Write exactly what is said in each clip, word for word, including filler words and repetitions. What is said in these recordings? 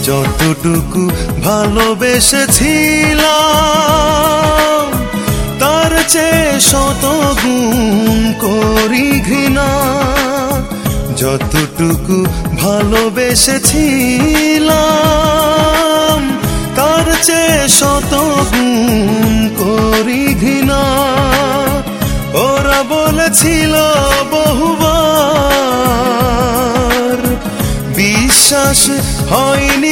যতটুকু ভালোবেসেছিলাম তার চেয়ে শত গুণ করি ঘৃণা। যতটুকু ভালোবেসেছিলাম তার চেয়ে শত গুণ করি ঘৃণা। ওরা বলেছিল বহুবার, বিশ্বাস হয়নি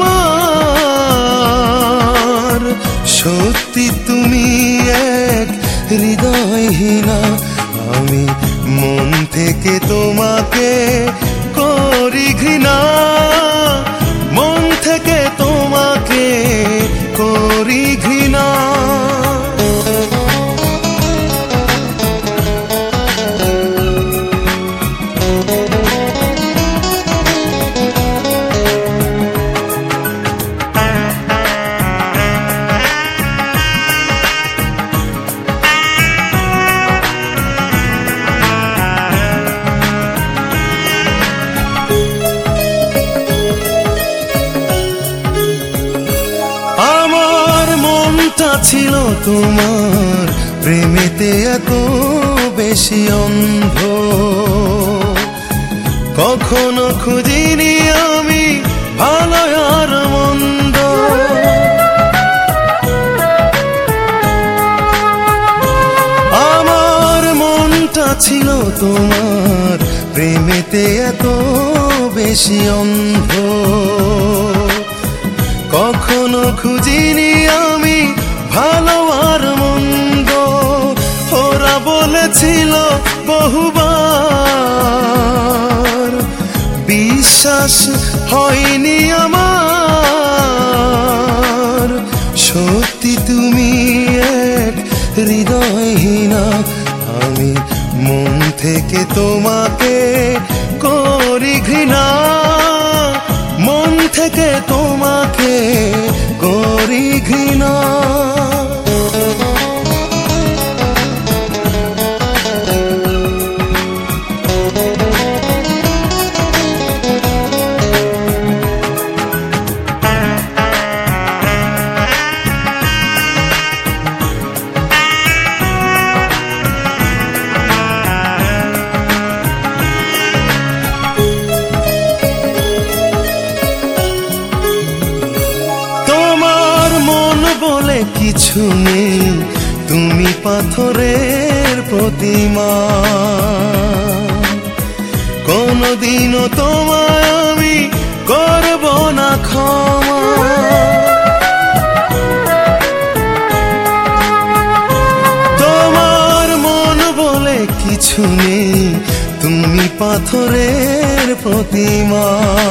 আমার। সত্যি তুমি এক হৃদয়হীনা। আমি মন থেকে তোমাকে করি ঘৃণা, মন থেকে তোমাকে করি ঘৃণা। ছিল তোমার প্রেমেতে এত বেশি অন্ধ, কখনো খুঁজিনি আমি ভালো আর মন্দ। আমার মনটা ছিল তোমার প্রেমেতে এত বেশি অন্ধ, কখনো খুঁজিনি আমি ভালো আর মন্দ। ওরা বলেছিল বহুবার, বিশ্বাস হয়নি আমার। সত্যি তুমি এক হৃদয়হীনা। আমি মন থেকে তোমাকে করি ঘৃণা, মন থেকে তোমাকে করি ঘৃণা। বলে কিছু নেই, তুমি পাথরের প্রতিমা। কোনদিনও তোমায় আমি করব না ক্ষমা। তোমার মন বলে কিছু নেই, তুমি পাথরের প্রতিমা।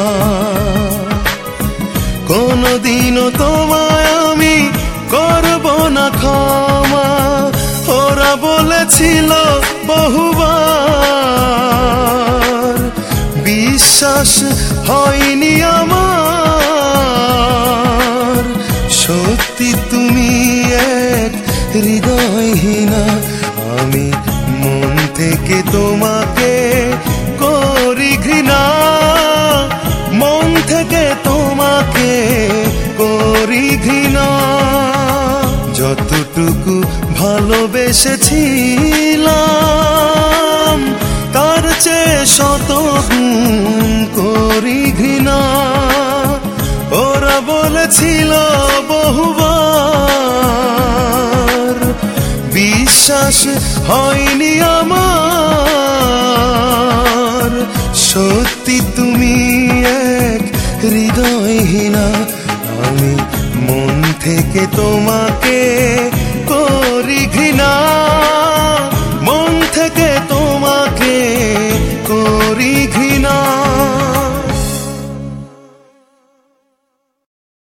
কোনদিনও তোমায় আমি করব না ক্ষমা। ওরা বলেছিল বহুবার, বিশ্বাস হয়নি আমার। সত্যি তুমি এক হৃদয়হীনা। আমি মন থেকে তোমাকে করি ঘৃণা, মন থেকে তোমাকে করি ঘৃণা। যতটুকু ভালোবেসেছিলাম তার চেয়ে শত গুণ করি ঘৃণা। ওরা বলেছিল বহুবার, বিশ্বাস হয়নি আমার। সত্যি তুমি এক হৃদয়হীনা। আমি মন থেকে তোমাকে করি ঘৃণা।